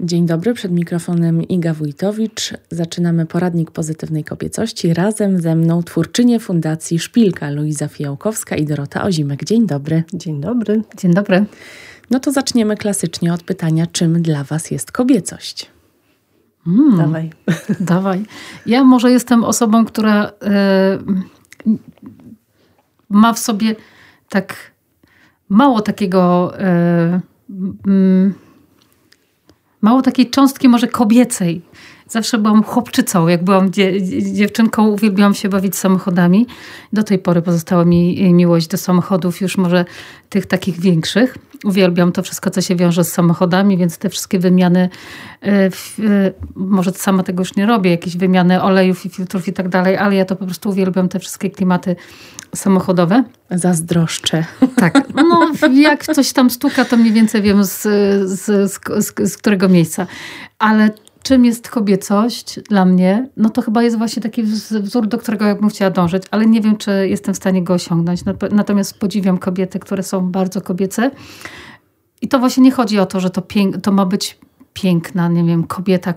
Dzień dobry, przed mikrofonem Iga Wójtowicz. Zaczynamy poradnik pozytywnej kobiecości. Razem ze mną twórczynie Fundacji Szpilka Luiza Fijałkowska i Dorota Ozimek. Dzień dobry. Dzień dobry. Dzień dobry. No to zaczniemy klasycznie od pytania, czym dla Was jest kobiecość? Dawaj. Ja może jestem osobą, która ma w sobie tak mało takiego... mało takiej cząstki może kobiecej. Zawsze byłam chłopczycą. Jak byłam dziewczynką, uwielbiałam się bawić samochodami. Do tej pory pozostała mi miłość do samochodów, już może tych takich większych. Uwielbiam to wszystko, co się wiąże z samochodami, więc te wszystkie wymiany, może sama tego już nie robię, jakieś wymiany olejów i filtrów i tak dalej, ale ja to po prostu uwielbiam, te wszystkie klimaty samochodowe. Zazdroszczę. Tak, no jak coś tam stuka, to mniej więcej wiem z którego miejsca. Ale czym jest kobiecość dla mnie? No to chyba jest właśnie taki wzór, do którego ja bym chciała dążyć, ale nie wiem, czy jestem w stanie go osiągnąć. Natomiast podziwiam kobiety, które są bardzo kobiece. I to właśnie nie chodzi o to, że to ma być piękna, nie wiem, kobieta,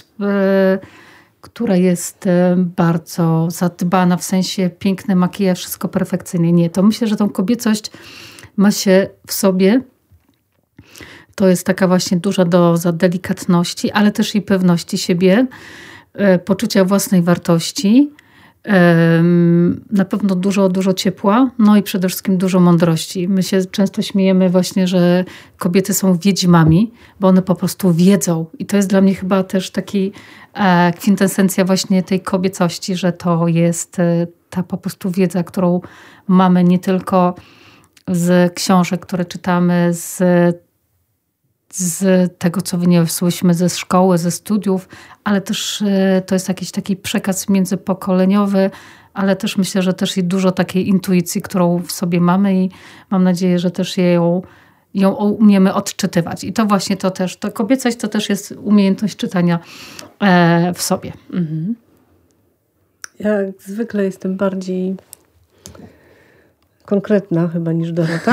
która jest bardzo zadbana, w sensie piękny makijaż, wszystko perfekcyjnie. Nie, to myślę, że tą kobiecość ma się w sobie. To jest taka właśnie duża doza delikatności, ale też i pewności siebie, poczucia własnej wartości, na pewno dużo ciepła, no i przede wszystkim dużo mądrości. My się często śmiejemy właśnie, że kobiety są wiedźmami, bo one po prostu wiedzą. I to jest dla mnie chyba też taki kwintesencja właśnie tej kobiecości, że to jest ta po prostu wiedza, którą mamy nie tylko z książek, które czytamy, z tego, co wyniosłyśmy ze szkoły, ze studiów, ale też to jest jakiś taki przekaz międzypokoleniowy, ale też myślę, że też i dużo takiej intuicji, którą w sobie mamy i mam nadzieję, że też ją umiemy odczytywać. I to właśnie to kobiecość to też jest umiejętność czytania w sobie. Mhm. Ja jak zwykle jestem bardziej konkretna chyba niż Dorota.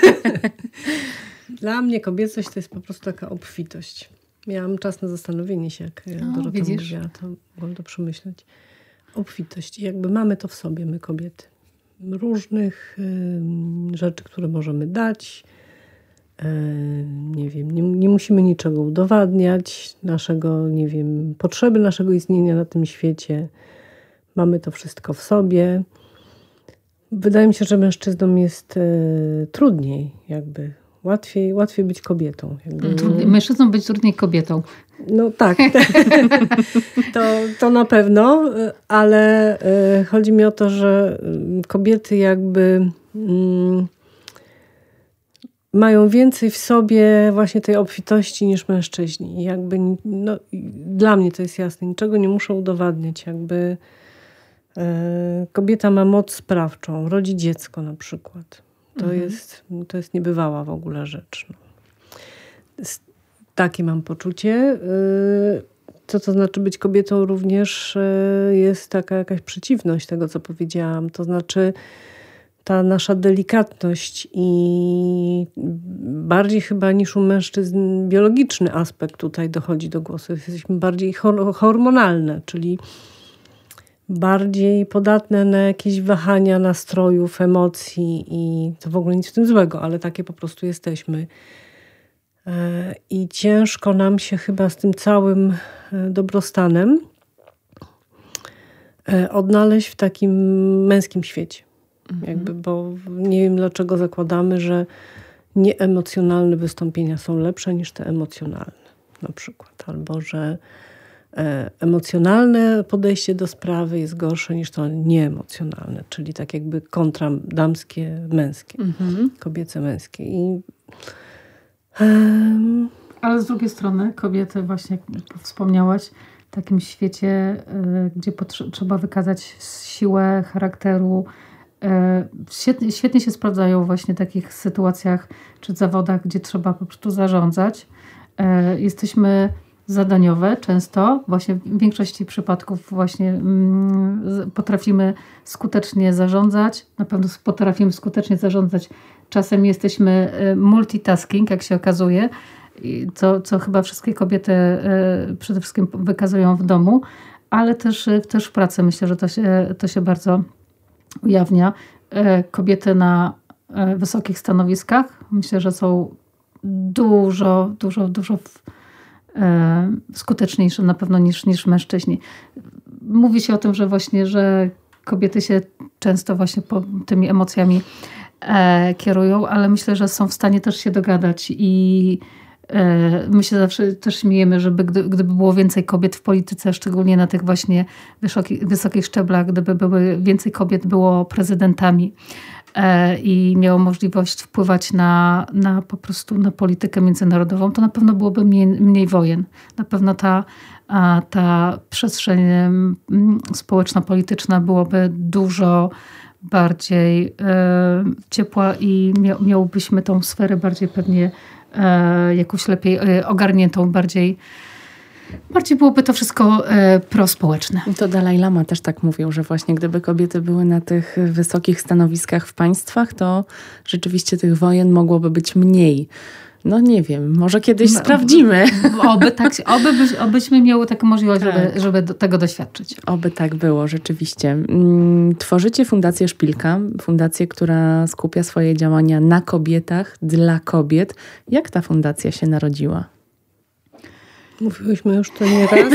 Dla mnie kobiecość to jest po prostu taka obfitość. Miałam czas na zastanowienie się, jak Dorota mówiła, to mogłam to przemyśleć. Obfitość. I jakby mamy to w sobie, my kobiety. Różnych rzeczy, które możemy dać. Nie wiem, nie musimy niczego udowadniać. Potrzeby naszego istnienia na tym świecie. Mamy to wszystko w sobie. Wydaje mi się, że mężczyznom jest trudniej jakby. Łatwiej być kobietą. Mężczyznom być trudniej kobietą. No tak. to na pewno, ale chodzi mi o to, że kobiety jakby mają więcej w sobie właśnie tej obfitości niż mężczyźni. I jakby, dla mnie to jest jasne, niczego nie muszę udowadniać. Jakby kobieta ma moc sprawczą, rodzi dziecko na przykład. To jest niebywała w ogóle rzecz. No. Takie mam poczucie. Co to znaczy być kobietą również jest taka jakaś przeciwność tego, co powiedziałam. To znaczy ta nasza delikatność i bardziej chyba niż u mężczyzn biologiczny aspekt tutaj dochodzi do głosu. Jesteśmy bardziej hormonalne, czyli bardziej podatne na jakieś wahania nastrojów, emocji i to w ogóle nic w tym złego, ale takie po prostu jesteśmy. I ciężko nam się chyba z tym całym dobrostanem odnaleźć w takim męskim świecie. Jakby, bo nie wiem dlaczego zakładamy, że nieemocjonalne wystąpienia są lepsze niż te emocjonalne na przykład. Albo że emocjonalne podejście do sprawy jest gorsze niż to nieemocjonalne, czyli tak jakby kontra damskie, męskie, kobiece, męskie. Ale z drugiej strony kobiety, właśnie jak wspomniałaś, w takim świecie, gdzie trzeba wykazać siłę charakteru, świetnie się sprawdzają właśnie w takich sytuacjach czy zawodach, gdzie trzeba po prostu zarządzać. Jesteśmy zadaniowe często, właśnie w większości przypadków właśnie potrafimy skutecznie zarządzać, na pewno potrafimy skutecznie zarządzać. Czasem jesteśmy multitasking, jak się okazuje, co chyba wszystkie kobiety przede wszystkim wykazują w domu, ale też w pracy. Myślę, że to się bardzo ujawnia. Kobiety na wysokich stanowiskach myślę, że są dużo skuteczniejsze na pewno niż mężczyźni. Mówi się o tym, że właśnie, że kobiety się często właśnie tymi emocjami kierują, ale myślę, że są w stanie też się dogadać i my się zawsze też śmiejemy, żeby gdyby było więcej kobiet w polityce, szczególnie na tych właśnie wysokich szczeblach, gdyby więcej kobiet było prezydentami i miało możliwość wpływać na po prostu na politykę międzynarodową, to na pewno byłoby mniej wojen. Na pewno ta przestrzeń społeczno-polityczna byłaby dużo bardziej ciepła i miałbyśmy tą sferę bardziej pewnie jakoś lepiej ogarniętą, bardziej byłoby to wszystko prospołeczne. To Dalaj Lama też tak mówił, że właśnie gdyby kobiety były na tych wysokich stanowiskach w państwach, to rzeczywiście tych wojen mogłoby być mniej. No nie wiem, może kiedyś sprawdzimy. Obyśmy miały taką możliwość, żeby tego doświadczyć. Oby tak było, rzeczywiście. Tworzycie Fundację Szpilka, fundację, która skupia swoje działania na kobietach, dla kobiet. Jak ta fundacja się narodziła? Mówiłyśmy już to nieraz.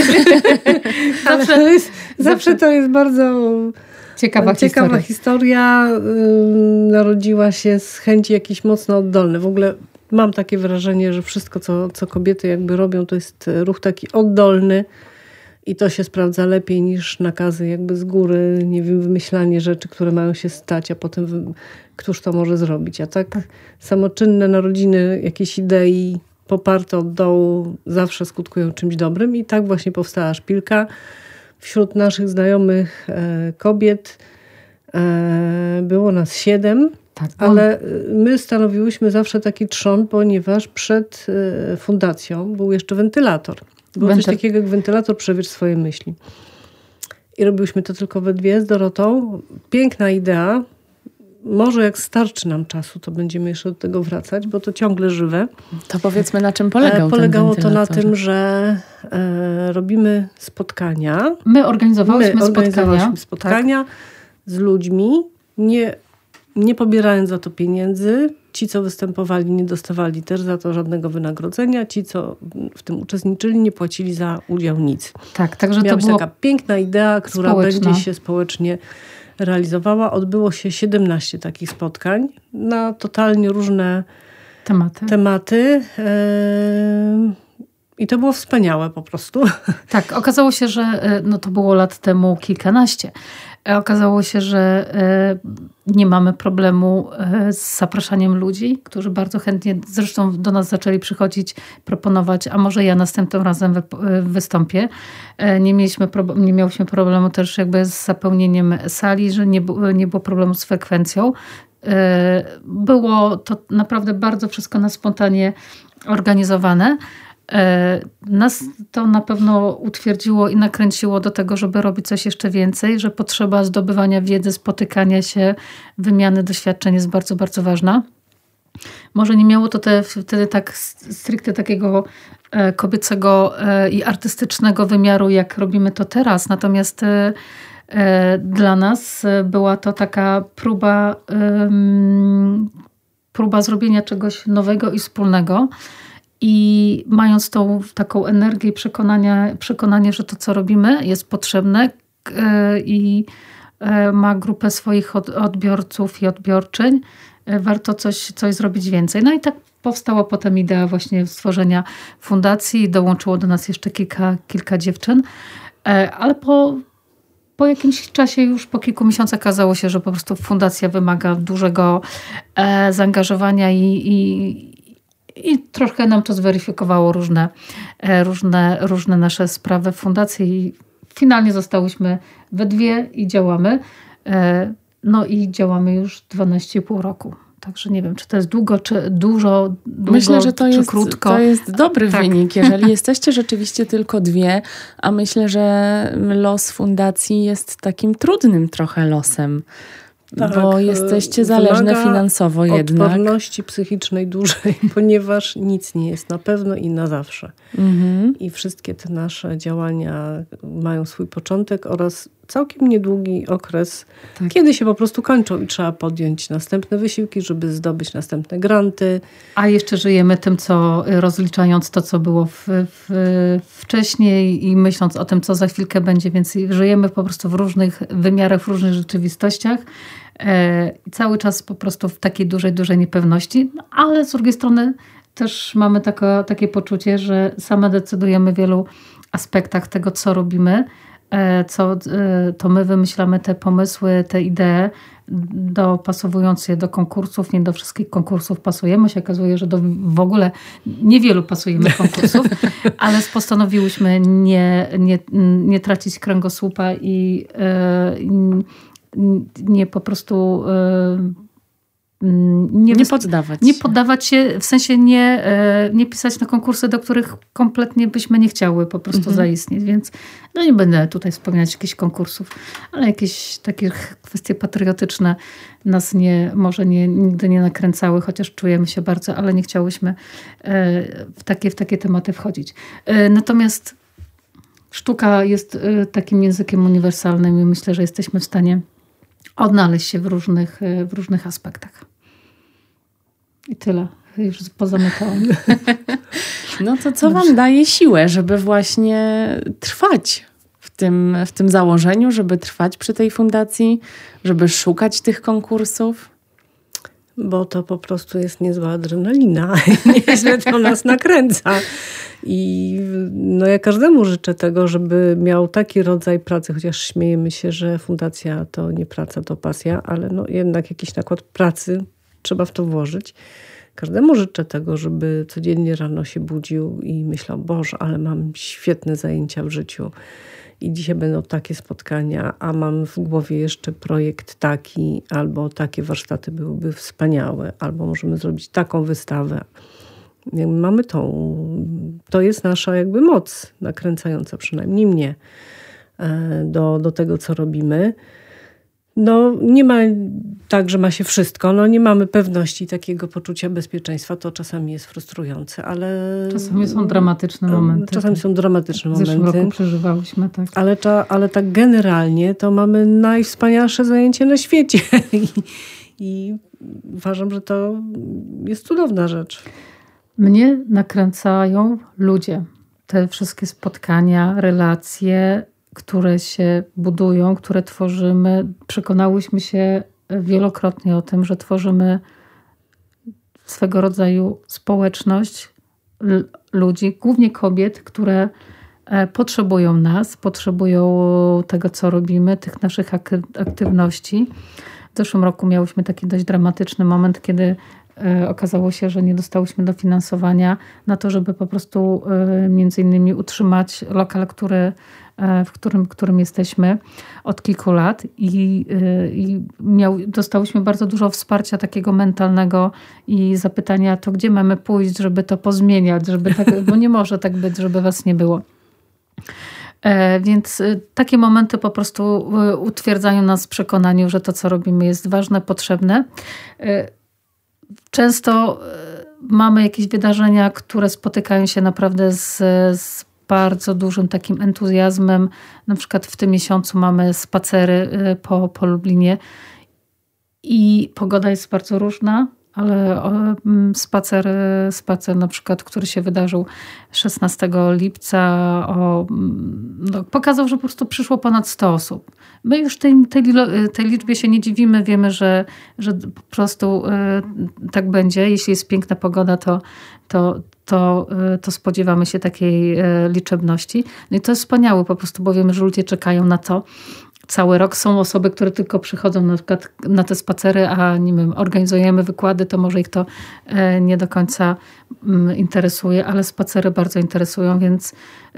Zawsze to jest bardzo ciekawa historia. Narodziła się z chęci jakiejś mocno oddolnej. W ogóle mam takie wrażenie, że wszystko, co kobiety jakby robią, to jest ruch taki oddolny i to się sprawdza lepiej niż nakazy jakby z góry, nie wiem, wymyślanie rzeczy, które mają się stać, a potem któż to może zrobić. A tak samoczynne narodziny jakiejś idei poparte od dołu zawsze skutkują czymś dobrym i tak właśnie powstała Szpilka. Wśród naszych znajomych kobiet było nas 7, ale my stanowiłyśmy zawsze taki trzon, ponieważ przed fundacją był jeszcze wentylator. Było coś takiego jak wentylator Przewierć swoje myśli. I robiłyśmy to tylko we dwie z Dorotą. Piękna idea. Może jak starczy nam czasu, to będziemy jeszcze do tego wracać, bo to ciągle żywe. To powiedzmy, na czym polegał Polegało to na tym, że robimy spotkania. My organizowałyśmy spotkania z ludźmi, nie pobierając za to pieniędzy. Ci, co występowali, nie dostawali też za to żadnego wynagrodzenia. Ci, co w tym uczestniczyli, nie płacili za udział nic. Tak, także miała to była taka piękna idea, która będzie się społecznie realizowała. Odbyło się 17 takich spotkań na totalnie różne tematy. I to było wspaniałe po prostu. Tak, okazało się, że to było lat temu kilkanaście. Okazało się, że nie mamy problemu z zapraszaniem ludzi, którzy bardzo chętnie zresztą do nas zaczęli przychodzić, proponować, a może ja następnym razem wystąpię. Nie miałyśmy problemu też jakby z zapełnieniem sali, że nie było problemu z frekwencją. Było to naprawdę bardzo wszystko na spontanie organizowane. Nas to na pewno utwierdziło i nakręciło do tego, żeby robić coś jeszcze więcej, że potrzeba zdobywania wiedzy, spotykania się, wymiany doświadczeń jest bardzo, bardzo ważna. Może nie miało to wtedy tak stricte takiego kobiecego i artystycznego wymiaru, jak robimy to teraz. Natomiast dla nas była to taka próba zrobienia czegoś nowego i wspólnego. I mając tą taką energię i przekonanie, że to, co robimy, jest potrzebne i ma grupę swoich odbiorców i odbiorczyń, warto coś zrobić więcej. No i tak powstała potem idea właśnie stworzenia fundacji. Dołączyło do nas jeszcze kilka dziewczyn, ale po jakimś czasie, już po kilku miesiącach okazało się, że po prostu fundacja wymaga dużego zaangażowania i troszkę nam to zweryfikowało różne nasze sprawy w fundacji. I finalnie zostałyśmy we dwie i działamy. No i działamy już 12,5 roku. Także nie wiem, czy to jest długo, czy długo, myślę, że czy krótko. To jest dobry wynik, jeżeli jesteście rzeczywiście tylko dwie, a myślę, że los fundacji jest takim trudnym trochę losem. Tak, bo jesteście zależne finansowo jednak. Odporności psychicznej dużej, ponieważ nic nie jest na pewno i na zawsze. I wszystkie te nasze działania mają swój początek oraz całkiem niedługi okres, kiedy się po prostu kończą i trzeba podjąć następne wysiłki, żeby zdobyć następne granty. A jeszcze żyjemy tym, co rozliczając to, co było wcześniej i myśląc o tym, co za chwilkę będzie, więc żyjemy po prostu w różnych wymiarach, w różnych rzeczywistościach. Cały czas po prostu w takiej dużej niepewności, ale z drugiej strony też mamy takie poczucie, że same decydujemy w wielu aspektach tego, co robimy, to my wymyślamy te pomysły, te idee, dopasowując je do konkursów. Nie do wszystkich konkursów pasujemy. Się okazuje, że w ogóle niewielu pasujemy konkursów, ale postanowiłyśmy nie tracić kręgosłupa i nie po prostu nie poddawać. Nie poddawać się, w sensie nie pisać na konkursy, do których kompletnie byśmy nie chciały po prostu zaistnieć. Więc nie będę tutaj wspominać jakichś konkursów, ale jakieś takie kwestie patriotyczne nas nigdy nie nakręcały, chociaż czujemy się bardzo, ale nie chciałyśmy w takie tematy wchodzić. Natomiast sztuka jest takim językiem uniwersalnym i myślę, że jesteśmy w stanie odnaleźć się w różnych aspektach. I tyle. Już pozamykałam. No to co wam daje siłę, żeby właśnie trwać w tym założeniu, żeby trwać przy tej fundacji, żeby szukać tych konkursów? Bo to po prostu jest niezła adrenalina. Nieźle to nas nakręca. I ja każdemu życzę tego, żeby miał taki rodzaj pracy, chociaż śmiejemy się, że fundacja to nie praca, to pasja, ale jednak jakiś nakład pracy trzeba w to włożyć. Każdemu życzę tego, żeby codziennie rano się budził i myślał, Boże, ale mam świetne zajęcia w życiu i dzisiaj będą takie spotkania, a mam w głowie jeszcze projekt taki, albo takie warsztaty byłyby wspaniałe, albo możemy zrobić taką wystawę. Mamy to jest nasza jakby moc nakręcająca, przynajmniej mnie, do tego, co robimy. Nie ma tak, że ma się wszystko. Nie mamy pewności takiego poczucia bezpieczeństwa. To czasami jest frustrujące, ale... Czasami są dramatyczne momenty. Czasami są dramatyczne momenty. W zeszłym roku przeżywałyśmy, tak. Ale tak generalnie to mamy najwspanialsze zajęcie na świecie. I uważam, że to jest cudowna rzecz. Mnie nakręcają ludzie. Te wszystkie spotkania, relacje, które się budują, które tworzymy. Przekonałyśmy się wielokrotnie o tym, że tworzymy swego rodzaju społeczność ludzi, głównie kobiet, które potrzebują nas, potrzebują tego, co robimy, tych naszych aktywności. W zeszłym roku miałyśmy taki dość dramatyczny moment, kiedy okazało się, że nie dostałyśmy dofinansowania na to, żeby po prostu między innymi utrzymać lokal, w którym jesteśmy od kilku lat i dostałyśmy bardzo dużo wsparcia takiego mentalnego i zapytania, to gdzie mamy pójść, żeby to pozmieniać, żeby tak, bo nie może tak być, żeby was nie było. Więc takie momenty po prostu utwierdzają nas w przekonaniu, że to, co robimy, jest ważne, potrzebne. Często mamy jakieś wydarzenia, które spotykają się naprawdę z bardzo dużym takim entuzjazmem. Na przykład w tym miesiącu mamy spacery po Lublinie i pogoda jest bardzo różna, ale spacer na przykład, który się wydarzył 16 lipca, pokazał, że po prostu przyszło ponad 100 osób. My już tej liczbie się nie dziwimy, wiemy, że po prostu tak będzie. Jeśli jest piękna pogoda, to spodziewamy się takiej liczebności. No i to jest wspaniałe po prostu, bo wiemy, że ludzie czekają na to cały rok. Są osoby, które tylko przychodzą na przykład na te spacery, a nie wiem, organizujemy wykłady, to może ich to nie do końca interesuje, ale spacery bardzo interesują, więc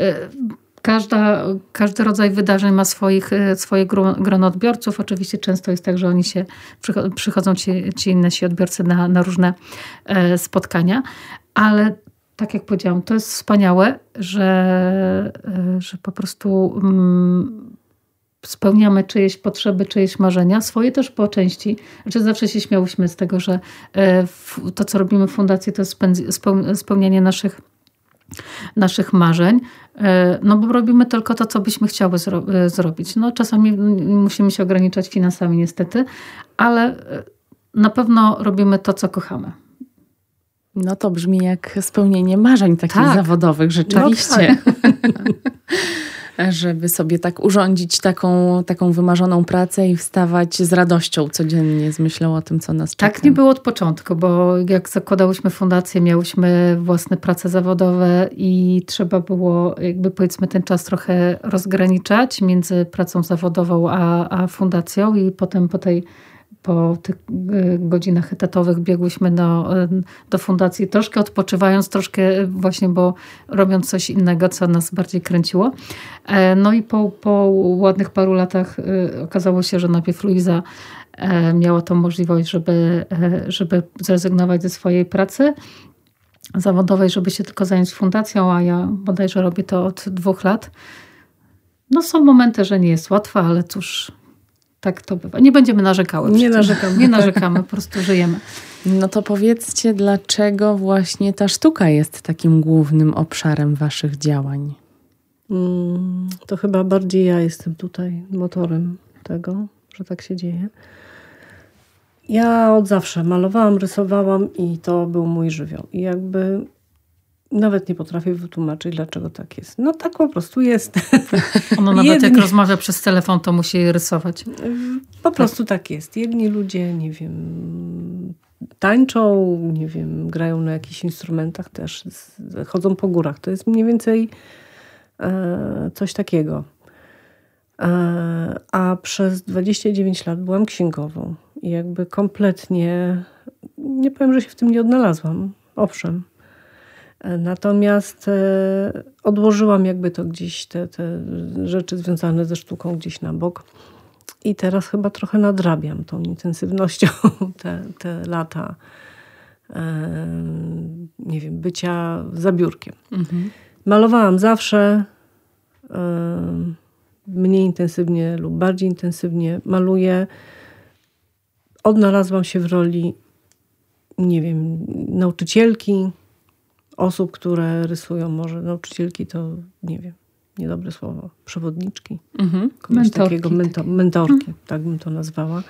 każdy rodzaj wydarzeń ma swoje grono odbiorców. Oczywiście często jest tak, że oni przychodzą ci innesi odbiorcy na różne spotkania, ale tak jak powiedziałam, to jest wspaniałe, że po prostu spełniamy czyjeś potrzeby, czyjeś marzenia, swoje też po części. Znaczy zawsze się śmiałyśmy z tego, że to, co robimy w fundacji, to jest spełnianie naszych marzeń, no bo robimy tylko to, co byśmy chciały zrobić. No czasami musimy się ograniczać finansami niestety, ale na pewno robimy to, co kochamy. No to brzmi jak spełnienie marzeń takich zawodowych, rzeczywiście. No tak. Żeby sobie tak urządzić taką wymarzoną pracę i wstawać z radością codziennie, z myślą o tym, co nas czeka. Tak nie było od początku, bo jak zakładałyśmy fundację, miałyśmy własne prace zawodowe i trzeba było jakby powiedzmy ten czas trochę rozgraniczać między pracą zawodową a fundacją i potem po tych godzinach etatowych biegłyśmy do fundacji, troszkę odpoczywając, troszkę właśnie, bo robiąc coś innego, co nas bardziej kręciło. No i po ładnych paru latach okazało się, że najpierw Luiza miała tą możliwość, żeby zrezygnować ze swojej pracy zawodowej, żeby się tylko zająć fundacją, a ja bodajże robię to od 2 lat. No są momenty, że nie jest łatwo, ale cóż, tak to bywa. Nie będziemy narzekały. Nie narzekamy, po prostu żyjemy. No to powiedzcie, dlaczego właśnie ta sztuka jest takim głównym obszarem waszych działań? To chyba bardziej ja jestem tutaj motorem tego, że tak się dzieje. Ja od zawsze malowałam, rysowałam i to był mój żywioł. I jakby nawet nie potrafię wytłumaczyć, dlaczego tak jest. No tak po prostu jest. Ono nawet jak rozmawia przez telefon, to musi rysować. Po prostu tak jest. Jedni ludzie, nie wiem, tańczą, nie wiem, grają na jakichś instrumentach też, chodzą po górach. To jest mniej więcej coś takiego. A przez 29 lat byłam księgową. I jakby kompletnie, nie powiem, że się w tym nie odnalazłam. Owszem. Natomiast odłożyłam jakby to gdzieś, te rzeczy związane ze sztuką gdzieś na bok. I teraz chyba trochę nadrabiam tą intensywnością te lata, nie wiem, bycia za biurkiem. Mhm. Malowałam zawsze, mniej intensywnie lub bardziej intensywnie maluję. Odnalazłam się w roli, nie wiem, nauczycielki, osób, które rysują, może nauczycielki to, nie wiem, niedobre słowo, przewodniczki, mentorki, tak bym to nazwała.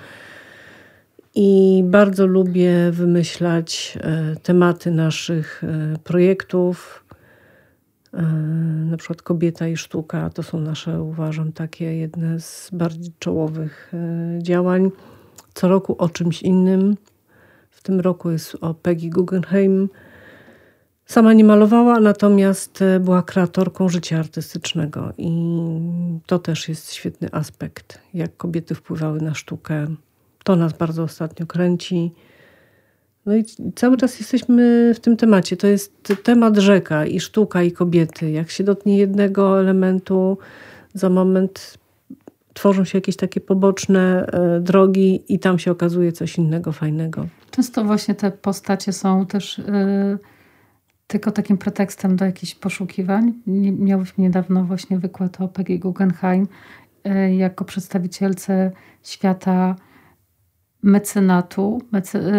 I bardzo lubię wymyślać tematy naszych projektów. Na przykład Kobieta i sztuka to są nasze, uważam, takie jedne z bardziej czołowych działań. Co roku o czymś innym. W tym roku jest o Peggy Guggenheim. Sama nie malowała, natomiast była kreatorką życia artystycznego i to też jest świetny aspekt, jak kobiety wpływały na sztukę. To nas bardzo ostatnio kręci. No i cały czas jesteśmy w tym temacie. To jest temat rzeka i sztuka i kobiety. Jak się dotknie jednego elementu, za moment tworzą się jakieś takie poboczne drogi i tam się okazuje coś innego, fajnego. Często właśnie te postacie są też tylko takim pretekstem do jakichś poszukiwań. Miałyśmy niedawno właśnie wykład o Peggy Guggenheim jako przedstawicielce świata mecenatu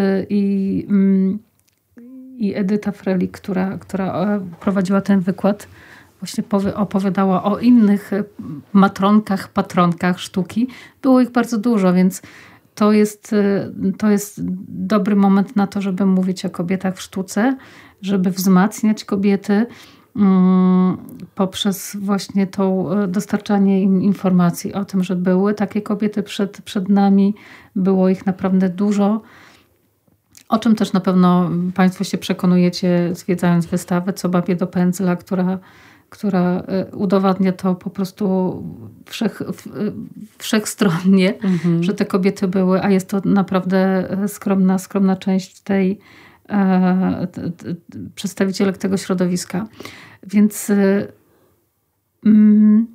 i Edyta Frelik, która prowadziła ten wykład, właśnie opowiadała o innych matronkach, patronkach sztuki. Było ich bardzo dużo, więc to jest dobry moment na to, żeby mówić o kobietach w sztuce, żeby wzmacniać kobiety poprzez właśnie to dostarczanie im informacji o tym, że były takie kobiety przed nami, było ich naprawdę dużo, o czym też na pewno Państwo się przekonujecie, zwiedzając wystawę Co babie do pędzla, która udowadnia to po prostu wszechstronnie, że te kobiety były, a jest to naprawdę skromna część tej przedstawicielek tego środowiska. Więc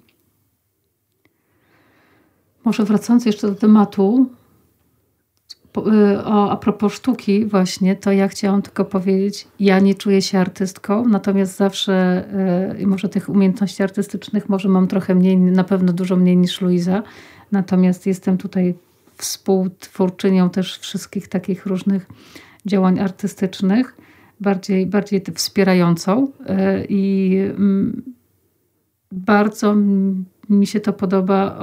może wracając jeszcze do tematu, a propos sztuki właśnie, to ja chciałam tylko powiedzieć, ja nie czuję się artystką, natomiast zawsze, może tych umiejętności artystycznych może mam trochę mniej, na pewno dużo mniej niż Luiza, natomiast jestem tutaj współtwórczynią też wszystkich takich różnych działań artystycznych, bardziej wspierającą i bardzo mi się to podoba.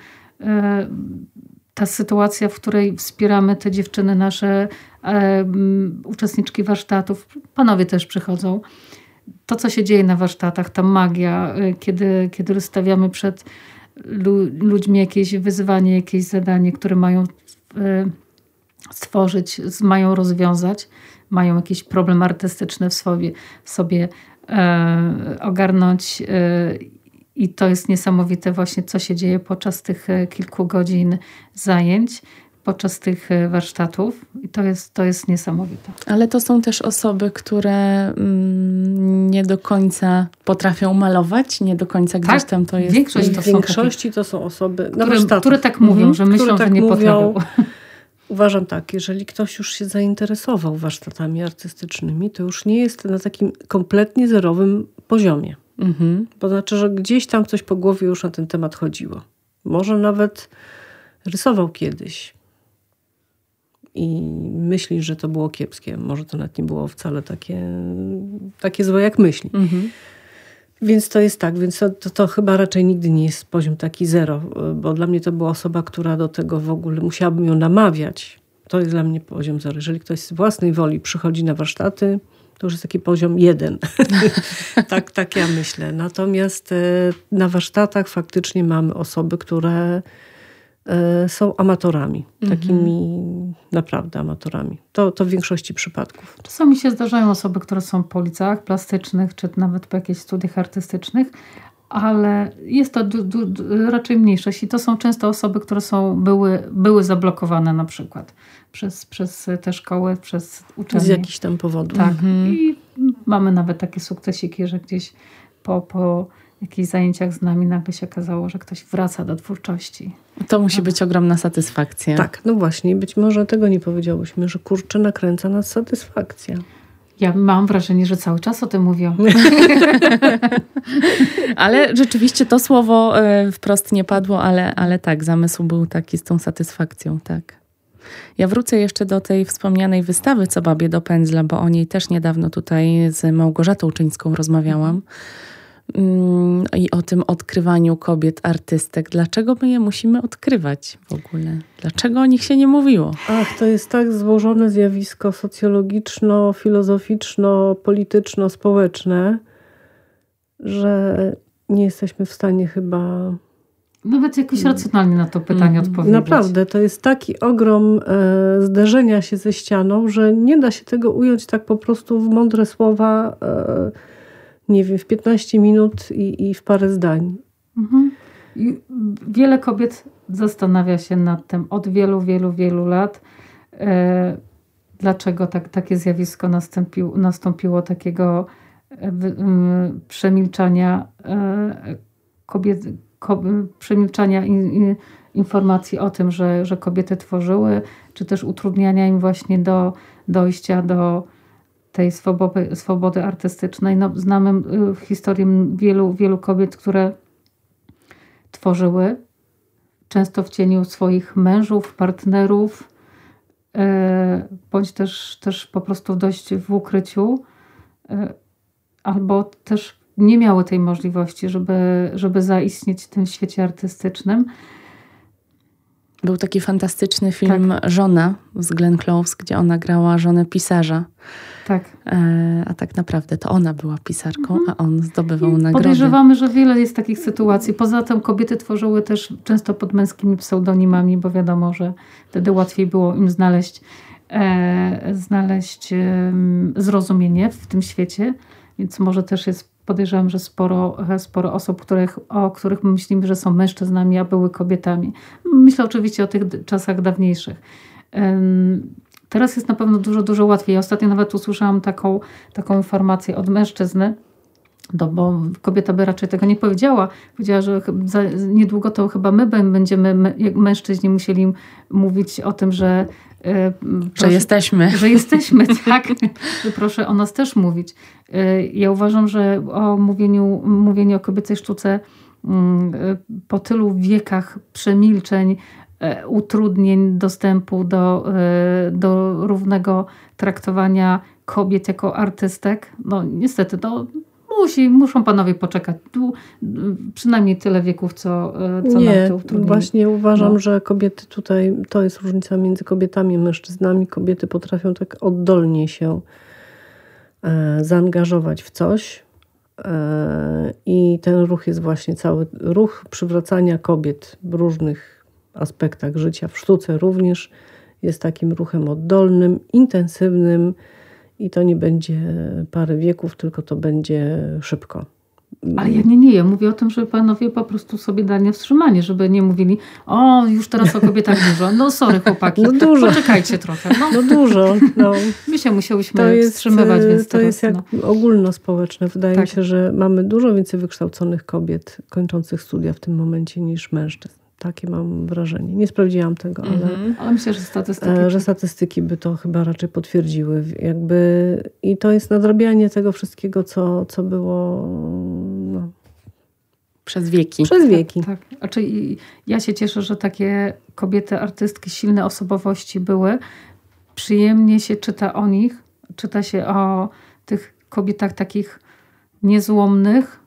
Ta sytuacja, w której wspieramy te dziewczyny, nasze uczestniczki warsztatów, panowie też przychodzą. To, co się dzieje na warsztatach, ta magia, kiedy rozstawiamy przed ludźmi jakieś wyzwanie, jakieś zadanie, które mają stworzyć, mają rozwiązać, mają jakiś problem artystyczny w sobie ogarnąć. I to jest niesamowite właśnie, co się dzieje podczas tych kilku godzin zajęć, podczas tych warsztatów. I to jest niesamowite. Ale to są też osoby, które nie do końca potrafią malować, nie do końca gdzieś tam to jest. W większości to są osoby, które tak mówią, że myślą, że nie potrafią. Uważam tak, jeżeli ktoś już się zainteresował warsztatami artystycznymi, to już nie jest na takim kompletnie zerowym poziomie. To znaczy, że gdzieś tam coś po głowie już na ten temat chodziło. Może nawet rysował kiedyś i myśli, że to było kiepskie. Może to nawet nie było wcale takie złe, jak myśli. Więc to jest tak, więc to chyba raczej nigdy nie jest poziom taki zero, bo dla mnie to była osoba, która do tego w ogóle musiałabym ją namawiać. To jest dla mnie poziom zero. Jeżeli ktoś z własnej woli przychodzi na warsztaty, to już jest taki poziom 1. tak ja myślę. Natomiast na warsztatach faktycznie mamy osoby, które są amatorami. Takimi naprawdę amatorami. To w większości przypadków. Czasami się zdarzają osoby, które są po liceach plastycznych, czy nawet po jakichś studiach artystycznych, ale jest to raczej mniejszość i to są często osoby, które były zablokowane na przykład przez te szkoły, przez uczelnie. Z jakichś tam powodów. Tak. I mamy nawet takie sukcesiki, że gdzieś po jakichś zajęciach z nami nagle się okazało, że ktoś wraca do twórczości. To musi być ogromna satysfakcja. Tak, no właśnie. Być może tego nie powiedziałyśmy, że kurczę, nakręca nas satysfakcja. Ja mam wrażenie, że cały czas o tym mówią. Ale rzeczywiście to słowo wprost nie padło, ale tak, zamysł był taki z tą satysfakcją, tak. Ja wrócę jeszcze do tej wspomnianej wystawy Co babie do pędzla, bo o niej też niedawno tutaj z Małgorzatą Czyńską rozmawiałam. I o tym odkrywaniu kobiet artystek. Dlaczego my je musimy odkrywać w ogóle? Dlaczego o nich się nie mówiło? To jest tak złożone zjawisko socjologiczno, filozoficzno, polityczno, społeczne, że nie jesteśmy w stanie chyba... Nawet jakoś racjonalnie na to pytanie odpowiedzieć. Naprawdę, to jest taki ogrom zderzenia się ze ścianą, że nie da się tego ująć tak po prostu w mądre słowa, nie wiem, w 15 minut i w parę zdań. I wiele kobiet zastanawia się nad tym od wielu lat, dlaczego takie zjawisko nastąpiło takiego przemilczania kobiet, przemilczania informacji o tym, że kobiety tworzyły, czy też utrudniania im właśnie do dojścia do tej swobody artystycznej. No, znamy historię wielu kobiet, które tworzyły, często w cieniu swoich mężów, partnerów, bądź też po prostu dość w ukryciu, albo też nie miały tej możliwości, żeby zaistnieć w tym świecie artystycznym. Był taki fantastyczny film Żona z Glenn Close, gdzie ona grała żonę pisarza. Tak. A tak naprawdę to ona była pisarką, a on zdobywał nagrody. Podejrzewamy, że wiele jest takich sytuacji. Poza tym kobiety tworzyły też często pod męskimi pseudonimami, bo wiadomo, że wtedy łatwiej było im znaleźć zrozumienie w tym świecie. Więc może też podejrzewam, że sporo osób, o których my myślimy, że są mężczyznami, a były kobietami. Myślę oczywiście o tych czasach dawniejszych. Teraz jest na pewno dużo łatwiej. Ostatnio nawet usłyszałam taką informację od mężczyzny, bo kobieta by raczej tego nie powiedziała. Powiedziała, że niedługo to chyba my będziemy, jak mężczyźni, musieli mówić o tym, że Że jesteśmy. Że jesteśmy, tak. Proszę o nas też mówić. Ja uważam, że mówienie o kobiecej sztuce po tylu wiekach przemilczeń, utrudnień dostępu do równego traktowania kobiet jako artystek, no niestety muszą panowie poczekać. Przynajmniej tyle wieków, co na te utrudnienia. Właśnie uważam, że kobiety tutaj, to jest różnica między kobietami i mężczyznami. Kobiety potrafią tak oddolnie się zaangażować w coś i ten ruch jest właśnie cały ruch przywracania kobiet w różnych aspektach życia, w sztuce również jest takim ruchem oddolnym, intensywnym i to nie będzie parę wieków, tylko to będzie szybko. Ale ja mówię o tym, żeby panowie po prostu sobie dali wstrzymanie, żeby nie mówili, już teraz o kobietach dużo. No sorry chłopaki, no dużo. Poczekajcie trochę. No dużo. No. My się musiałyśmy wstrzymywać. Więc to jest jak ogólnospołeczne. Wydaje mi się, że mamy dużo więcej wykształconych kobiet kończących studia w tym momencie niż mężczyzn. Takie mam wrażenie. Nie sprawdziłam tego, ale myślę, że statystyki by to chyba raczej potwierdziły. I to jest nadrabianie tego wszystkiego, co było przez wieki. Przez wieki. Tak. Ja się cieszę, że takie kobiety, artystki, silne osobowości były. Przyjemnie się czyta o nich. Czyta się o tych kobietach takich niezłomnych,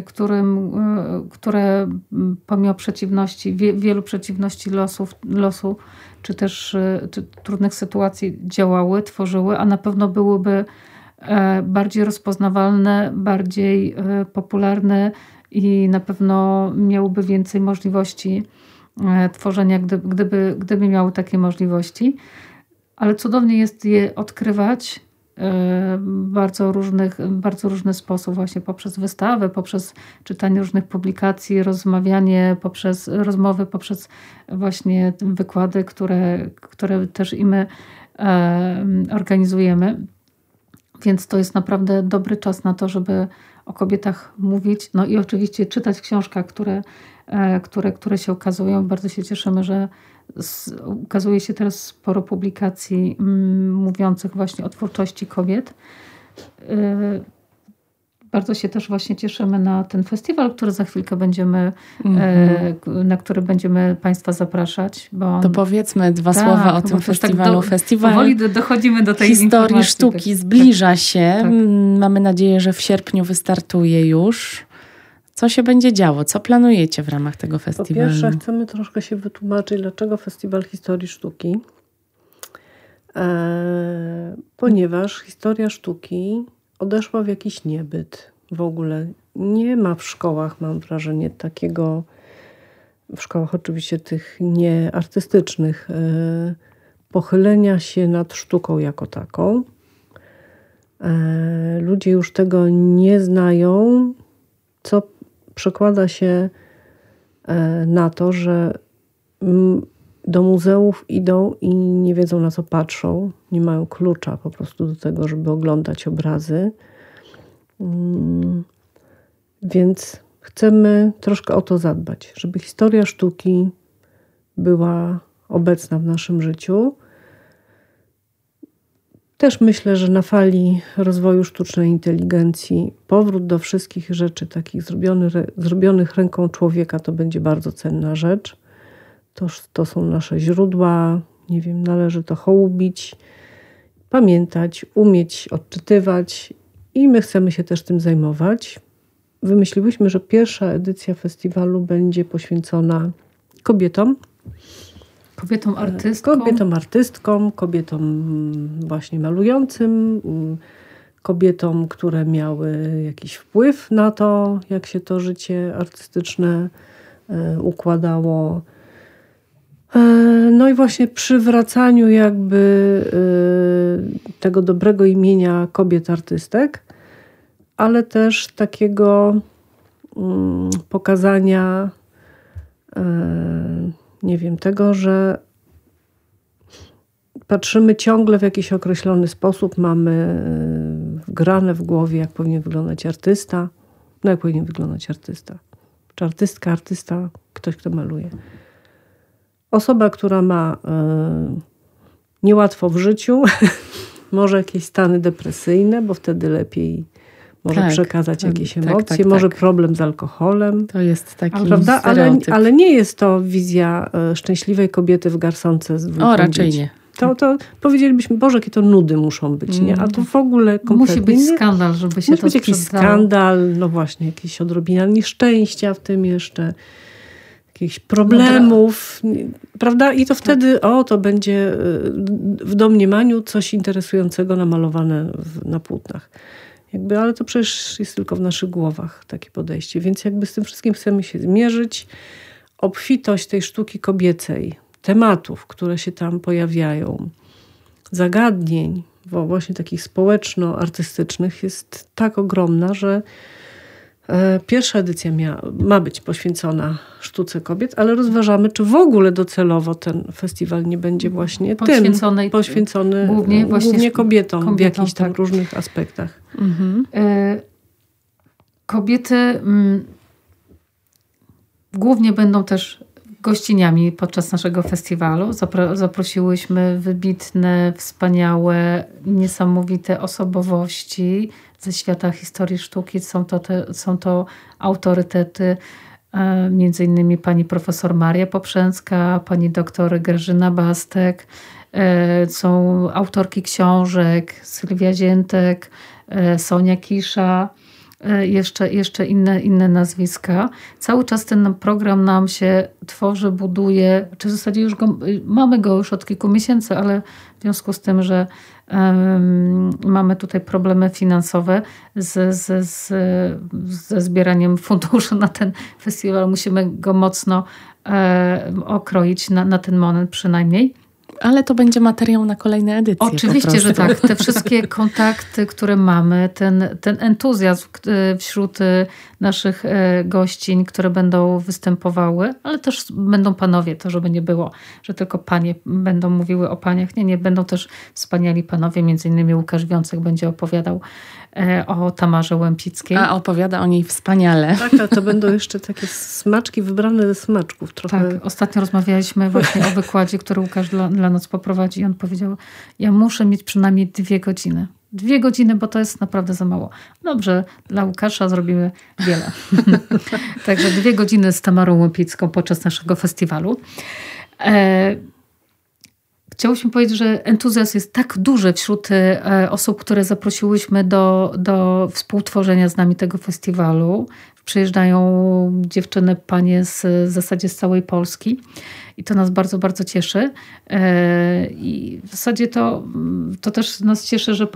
które pomimo przeciwności, wielu przeciwności losu, czy też trudnych sytuacji działały, tworzyły, a na pewno byłyby bardziej rozpoznawalne, bardziej popularne i na pewno miałyby więcej możliwości tworzenia, gdyby miały takie możliwości. Ale cudownie jest je odkrywać bardzo różny sposób, właśnie poprzez wystawę, poprzez czytanie różnych publikacji, rozmawianie, poprzez rozmowy, poprzez właśnie wykłady, które też i my organizujemy. Więc to jest naprawdę dobry czas na to, żeby o kobietach mówić. No i oczywiście czytać w książkach, które się ukazują. Bardzo się cieszymy, że ukazuje się teraz sporo publikacji mówiących właśnie o twórczości kobiet. Bardzo się też właśnie cieszymy na ten festiwal, który za chwilkę na który będziemy Państwa zapraszać. To powiedzmy dwa słowa o tym festiwalu. Tak Festiwal powoli dochodzimy do tej historii sztuki. Zbliża się. Tak. Mamy nadzieję, że w sierpniu wystartuje już. Co się będzie działo? Co planujecie w ramach tego festiwalu? Po pierwsze chcemy troszkę się wytłumaczyć, dlaczego Festiwal Historii Sztuki. Ponieważ historia sztuki odeszła w jakiś niebyt. W ogóle nie ma w szkołach, mam wrażenie, takiego, w szkołach oczywiście tych nieartystycznych, pochylenia się nad sztuką jako taką. Ludzie już tego nie znają, co przekłada się na to, że do muzeów idą i nie wiedzą, na co patrzą. Nie mają klucza po prostu do tego, żeby oglądać obrazy. Więc chcemy troszkę o to zadbać, żeby historia sztuki była obecna w naszym życiu. Też myślę, że na fali rozwoju sztucznej inteligencji powrót do wszystkich rzeczy takich zrobionych ręką człowieka to będzie bardzo cenna rzecz. To są nasze źródła, nie wiem, należy to hołubić, pamiętać, umieć odczytywać i my chcemy się też tym zajmować. Wymyśliłyśmy, że pierwsza edycja festiwalu będzie poświęcona kobietom. Kobietom artystkom, kobietom właśnie malującym, kobietom, które miały jakiś wpływ na to, jak się to życie artystyczne układało. No i właśnie przywracaniu jakby tego dobrego imienia kobiet artystek, ale też takiego pokazania, nie wiem, tego, że patrzymy ciągle w jakiś określony sposób, mamy wgrane w głowie, jak powinien wyglądać artysta. No jak powinien wyglądać artysta? Czy artysta, ktoś, kto maluje. Osoba, która ma niełatwo w życiu, może jakieś stany depresyjne, bo wtedy lepiej może przekazać jakieś emocje, może problem z alkoholem. To jest taki stereotyp. Ale nie jest to wizja szczęśliwej kobiety w garsonce z dwójką raczej dzieci. nie. To powiedzielibyśmy, Boże, jakie to nudy muszą być, nie? A to w ogóle kompletnie musi być skandal, żeby się musi być jakiś skandal, no właśnie, jakieś odrobina nieszczęścia w tym jeszcze, jakichś problemów, prawda? I to wtedy, to będzie w domniemaniu coś interesującego namalowane na płótnach. Ale to przecież jest tylko w naszych głowach takie podejście. Więc z tym wszystkim chcemy się zmierzyć. Obfitość tej sztuki kobiecej, tematów, które się tam pojawiają, zagadnień, właśnie takich społeczno-artystycznych jest tak ogromna, że pierwsza edycja ma być poświęcona sztuce kobiet, ale rozważamy, czy w ogóle docelowo ten festiwal nie będzie właśnie poświęcony głównie kobietom w jakichś tam różnych aspektach. Mhm. Kobiety głównie będą też gościniami podczas naszego festiwalu. Zaprosiłyśmy wybitne, wspaniałe, niesamowite osobowości ze świata historii sztuki. Są to autorytety, między innymi pani profesor Maria Poprzęcka, pani doktor Grażyna Bastek, są autorki książek, Sylwia Ziętek, Sonia Kisza, jeszcze inne nazwiska. Cały czas ten program nam się tworzy, buduje, czy w zasadzie mamy go już od kilku miesięcy, ale w związku z tym, że mamy tutaj problemy finansowe ze zbieraniem funduszy na ten festiwal, musimy go mocno okroić na ten moment przynajmniej. Ale to będzie materiał na kolejne edycje. Oczywiście, że tak. Te wszystkie kontakty, które mamy, ten entuzjazm wśród naszych gościń, które będą występowały, ale też będą panowie, to żeby nie było, że tylko panie będą mówiły o paniach. Nie, będą też wspaniali panowie, między innymi Łukasz Wiącek będzie opowiadał o Tamarze Łempickiej. A opowiada o niej wspaniale. Tak, ale to będą jeszcze takie smaczki wybrane ze smaczków. Trochę. Tak, ostatnio rozmawialiśmy właśnie o wykładzie, który Łukasz dla nas poprowadzi i on powiedział, ja muszę mieć przynajmniej 2 godziny. 2 godziny, bo to jest naprawdę za mało. Dobrze, dla Łukasza zrobimy wiele. Także 2 godziny z Tamarą Łempicką podczas naszego festiwalu. Chciałyśmy powiedzieć, że entuzjazm jest tak duży wśród osób, które zaprosiłyśmy do współtworzenia z nami tego festiwalu. Przyjeżdżają dziewczyny, panie w zasadzie z całej Polski i to nas bardzo, bardzo cieszy. I w zasadzie to też nas cieszy, że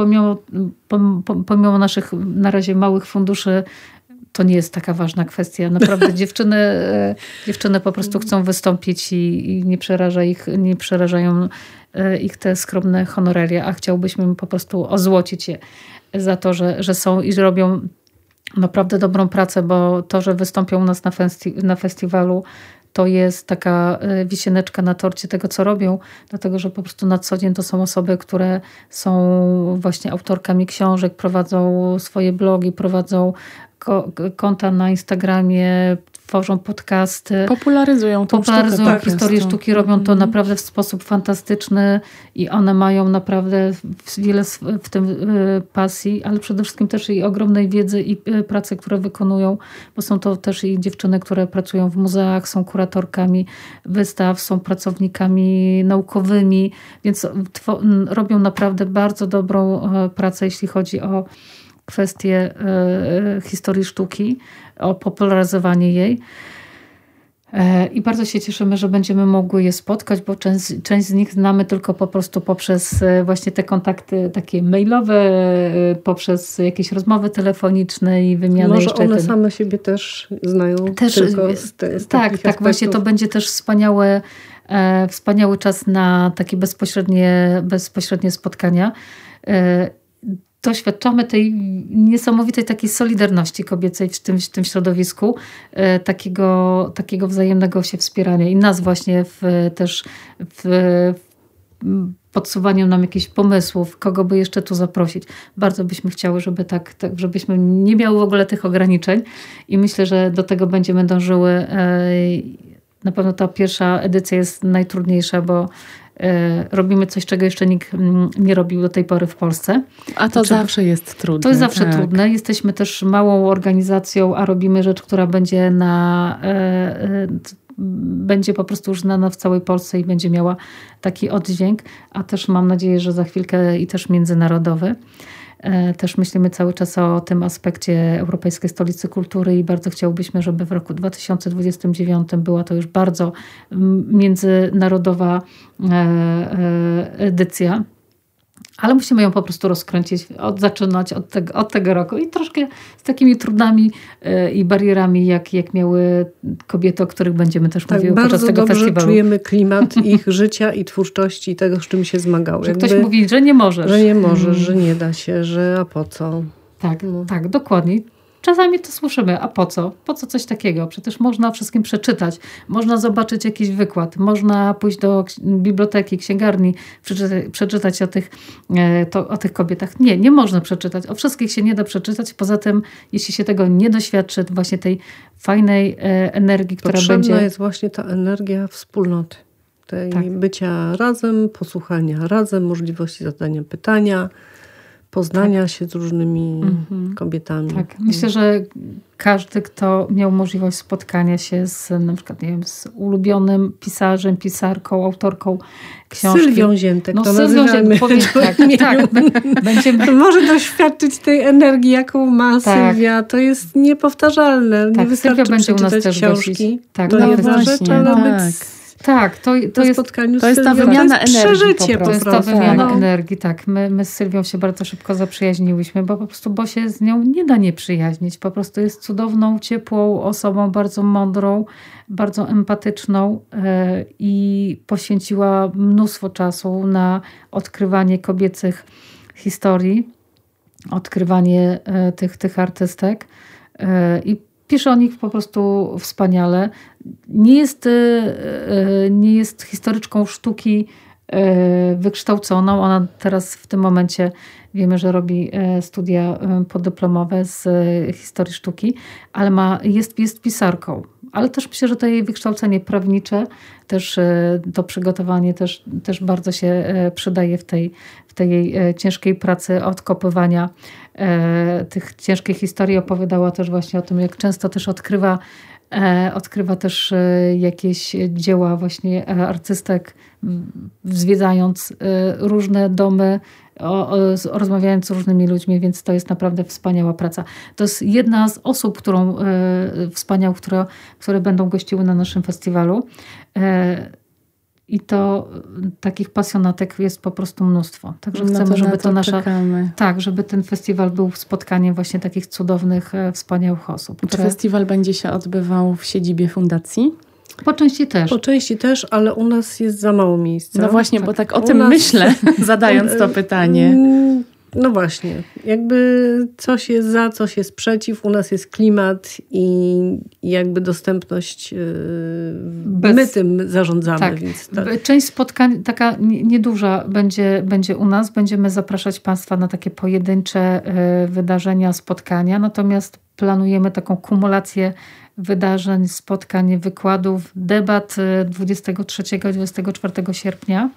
pomimo naszych na razie małych funduszy to nie jest taka ważna kwestia. Naprawdę dziewczyny po prostu chcą wystąpić i nie przerażają ich te skromne honoraria, a chciałbyśmy po prostu ozłocić je za to, że są i że robią naprawdę dobrą pracę, bo to, że wystąpią u nas na festiwalu, to jest taka wisieneczka na torcie tego, co robią, dlatego, że po prostu na co dzień to są osoby, które są właśnie autorkami książek, prowadzą swoje blogi, prowadzą konta na Instagramie, tworzą podcasty. Popularyzują historię sztuki, robią to naprawdę w sposób fantastyczny i one mają naprawdę wiele w tym pasji, ale przede wszystkim też i ogromnej wiedzy i pracy, które wykonują, bo są to też i dziewczyny, które pracują w muzeach, są kuratorkami wystaw, są pracownikami naukowymi, więc robią naprawdę bardzo dobrą pracę, jeśli chodzi o kwestie historii sztuki, o popularyzowanie jej. I bardzo się cieszymy, że będziemy mogły je spotkać, bo część z nich znamy tylko po prostu poprzez właśnie te kontakty takie mailowe, poprzez jakieś rozmowy telefoniczne i wymiany. Może one same siebie też znają tylko z tak, właśnie to będzie też wspaniały czas na takie bezpośrednie spotkania. Doświadczamy tej niesamowitej takiej solidarności kobiecej w tym środowisku, takiego wzajemnego się wspierania i nas właśnie też w podsuwaniu nam jakichś pomysłów, kogo by jeszcze tu zaprosić. Bardzo byśmy chciały, żeby żebyśmy nie miały w ogóle tych ograniczeń i myślę, że do tego będziemy dążyły. Na pewno ta pierwsza edycja jest najtrudniejsza, bo robimy coś, czego jeszcze nikt nie robił do tej pory w Polsce. A to zawsze jest trudne. To jest zawsze trudne. Jesteśmy też małą organizacją, a robimy rzecz, która będzie po prostu już znana w całej Polsce i będzie miała taki oddźwięk, a też mam nadzieję, że za chwilkę i też międzynarodowy. Też myślimy cały czas o tym aspekcie Europejskiej Stolicy Kultury i bardzo chciałbyśmy, żeby w roku 2029 była to już bardzo międzynarodowa edycja. Ale musimy ją po prostu rozkręcić, zaczynać od tego roku i troszkę z takimi trudami i barierami, jak miały kobiety, o których będziemy też mówiły podczas tego festiwalu. Bardzo czujemy klimat ich życia i twórczości i tego, z czym się zmagały. Że ktoś mówi, że nie możesz. Że nie możesz, że nie da się, że a po co? Tak, dokładnie. Czasami to słyszymy, a po co? Po co coś takiego? Przecież można wszystkim przeczytać, można zobaczyć jakiś wykład, można pójść do biblioteki, księgarni, przeczytać o tych kobietach. Nie można przeczytać. O wszystkich się nie da przeczytać. Poza tym, jeśli się tego nie doświadczy, właśnie tej fajnej energii, która będzie... Potrzebna jest właśnie ta energia wspólnoty. Tej bycia razem, posłuchania razem, możliwości zadania pytania, poznania się z różnymi kobietami. Tak. Myślę, że każdy, kto miał możliwość spotkania się z na przykład, nie wiem, z ulubionym pisarzem, pisarką, autorką książki. Sylwią Ziętek, to Sylwią Ziętek, będziemy... Może doświadczyć tej energii, jaką ma Sylwia. To jest niepowtarzalne. Nie wystarczy przeczytać książki. To jedna rzecz, ale być... Tak, to jest ta wymiana energii. Przeżycie to jest ta wymiana energii, tak. My z Sylwią się bardzo szybko zaprzyjaźniłyśmy, bo się z nią nie da nie przyjaźnić. Po prostu jest cudowną, ciepłą osobą, bardzo mądrą, bardzo empatyczną i poświęciła mnóstwo czasu na odkrywanie kobiecych historii, odkrywanie tych artystek i pisze o nich po prostu wspaniale. Nie jest historyczką sztuki wykształconą. Ona teraz w tym momencie wiemy, że robi studia podyplomowe z historii sztuki, ale jest pisarką. Ale też myślę, że to jej wykształcenie prawnicze, też to przygotowanie też bardzo się przydaje w tej jej ciężkiej pracy odkopywania tych ciężkich historii. Opowiadała też właśnie o tym, jak często też odkrywa też jakieś dzieła właśnie artystek, zwiedzając różne domy, rozmawiając z różnymi ludźmi, więc to jest naprawdę wspaniała praca. To jest jedna z osób, które będą gościły na naszym festiwalu. I to takich pasjonatek jest po prostu mnóstwo. Także chcemy, żeby ten festiwal był spotkaniem właśnie takich cudownych, wspaniałych osób. Czy festiwal będzie się odbywał w siedzibie fundacji? Po części też. Po części też, ale u nas jest za mało miejsca. No właśnie, bo tak o tym myślę, zadając to pytanie. No właśnie. Jakby coś jest za, coś jest przeciw. U nas jest klimat i jakby dostępność. My tym zarządzamy. Tak. Więc Część spotkań, taka nieduża, będzie u nas. Będziemy zapraszać Państwa na takie pojedyncze wydarzenia, spotkania. Natomiast planujemy taką kumulację wydarzeń, spotkań, wykładów, debat 23-24 sierpnia.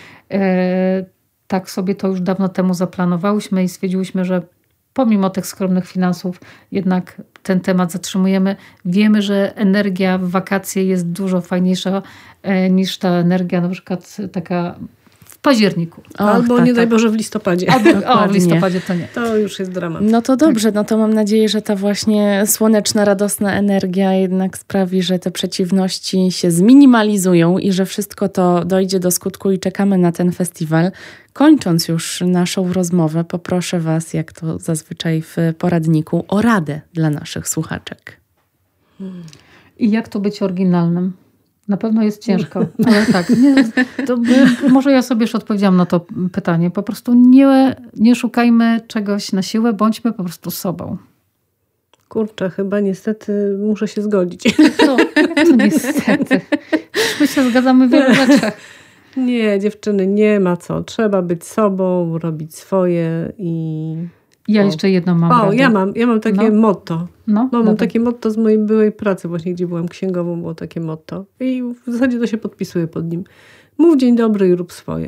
Tak sobie to już dawno temu zaplanowałyśmy i stwierdziłyśmy, że pomimo tych skromnych finansów jednak ten temat zatrzymujemy. Wiemy, że energia w wakacje jest dużo fajniejsza niż ta energia na przykład taka w październiku. Albo nie daj Boże w listopadzie. W listopadzie to nie. To już jest dramat. No to dobrze, no to mam nadzieję, że ta właśnie słoneczna, radosna energia jednak sprawi, że te przeciwności się zminimalizują i że wszystko to dojdzie do skutku i czekamy na ten festiwal. Kończąc już naszą rozmowę, poproszę Was, jak to zazwyczaj w poradniku, o radę dla naszych słuchaczek. I jak to być oryginalnym? Na pewno jest ciężko, ale tak. Może ja sobie już odpowiedziałam na to pytanie. Po prostu nie szukajmy czegoś na siłę, bądźmy po prostu sobą. Kurczę, chyba niestety muszę się zgodzić. No niestety. My się zgadzamy w wielu rzeczach. Nie, dziewczyny, nie ma co. Trzeba być sobą, robić swoje i... Ja jeszcze jedno mam. Ja mam takie motto. Mam takie motto z mojej byłej pracy właśnie, gdzie byłam księgową, było takie motto. I w zasadzie to się podpisuję pod nim. Mów dzień dobry i rób swoje.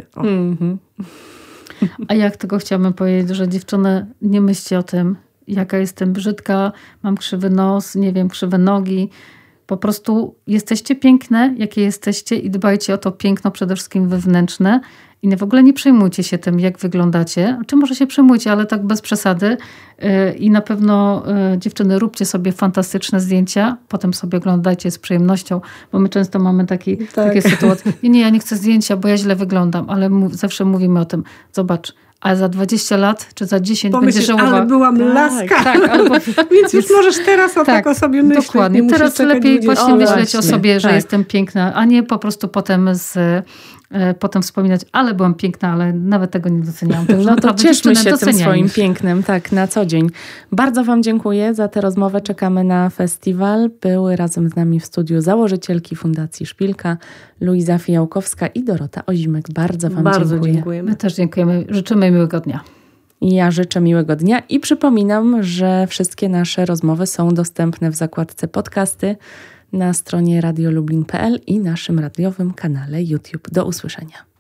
A jak tego chciałabym powiedzieć, że dziewczyny, nie myślcie o tym, jaka jestem brzydka, mam krzywy nos, nie wiem, krzywe nogi. Po prostu jesteście piękne, jakie jesteście i dbajcie o to piękno przede wszystkim wewnętrzne i w ogóle nie przejmujcie się tym, jak wyglądacie. Czy może się przejmujcie, ale tak bez przesady. I na pewno dziewczyny, róbcie sobie fantastyczne zdjęcia, potem sobie oglądajcie z przyjemnością, bo my często mamy takie sytuacje. Nie, ja nie chcę zdjęcia, bo ja źle wyglądam, ale zawsze mówimy o tym, zobacz, a za 20 lat, czy za 10 będzie żałować. Ale byłam laska. Tak, więc już możesz teraz tak o sobie myśleć. Dokładnie. Teraz lepiej właśnie myśleć o sobie, że jestem piękna, a nie po prostu potem wspominać, ale byłam piękna, ale nawet tego nie doceniałam. To cieszmy się tym swoim pięknem, tak, na co dzień. Bardzo wam dziękuję za tę rozmowę. Czekamy na festiwal. Były razem z nami w studiu założycielki Fundacji Szpilka, Luiza Fijałkowska i Dorota Ozimek. Bardzo wam dziękujemy. My też dziękujemy. Życzymy miłego dnia. Ja życzę miłego dnia i przypominam, że wszystkie nasze rozmowy są dostępne w zakładce podcasty na stronie radiolublin.pl i naszym radiowym kanale YouTube. Do usłyszenia.